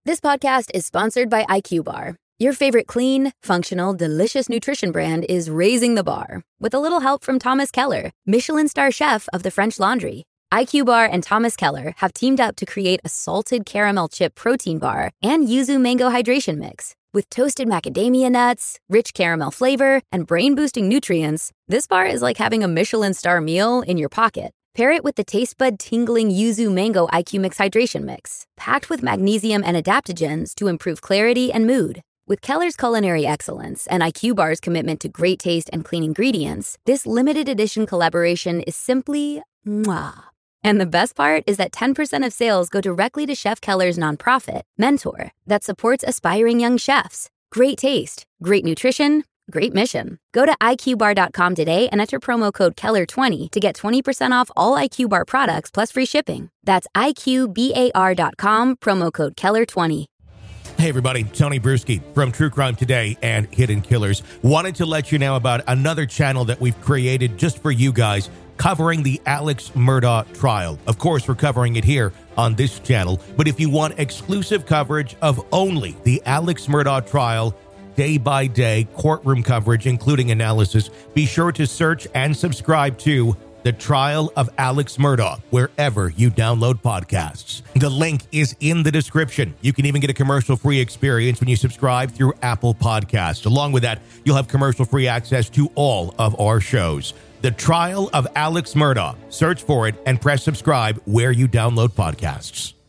This podcast is sponsored by IQ Bar. Your favorite clean, functional, delicious nutrition brand is raising the bar with a little help from Thomas Keller, Michelin star chef of the French Laundry. IQ Bar and Thomas Keller have teamed up to create a salted caramel chip protein bar and yuzu mango hydration mix. With toasted macadamia nuts, rich caramel flavor, and brain-boosting nutrients, this bar is like having a Michelin star meal in your pocket. Pair it with the taste bud tingling yuzu mango IQ Mix hydration mix, packed with magnesium and adaptogens to improve clarity and mood. With Keller's culinary excellence and IQ Bar's commitment to great taste and clean ingredients, this limited edition collaboration is simply mwah. And the best part is that 10% of sales go directly to Chef Keller's nonprofit, Mentor, that supports aspiring young chefs. Great taste, great nutrition, great mission. Go to IQBar.com today and enter promo code Keller20 to get 20% off all IQ Bar products plus free shipping. That's IQBAR.com, promo code Keller20. Hey everybody, Tony Bruschi from True Crime Today and Hidden Killers. Wanted to let you know about another channel that we've created just for you guys, covering the Alex Murdaugh trial. Of course, we're covering it here on this channel, but if you want exclusive coverage of only the Alex Murdaugh trial, day-by-day courtroom coverage, including analysis, be sure to search and subscribe to The Trial of Alex Murdaugh, wherever you download podcasts. The link is in the description. You can even get a commercial-free experience when you subscribe through Apple Podcasts. Along with that, you'll have commercial-free access to all of our shows. The Trial of Alex Murdaugh. Search for it and press subscribe where you download podcasts.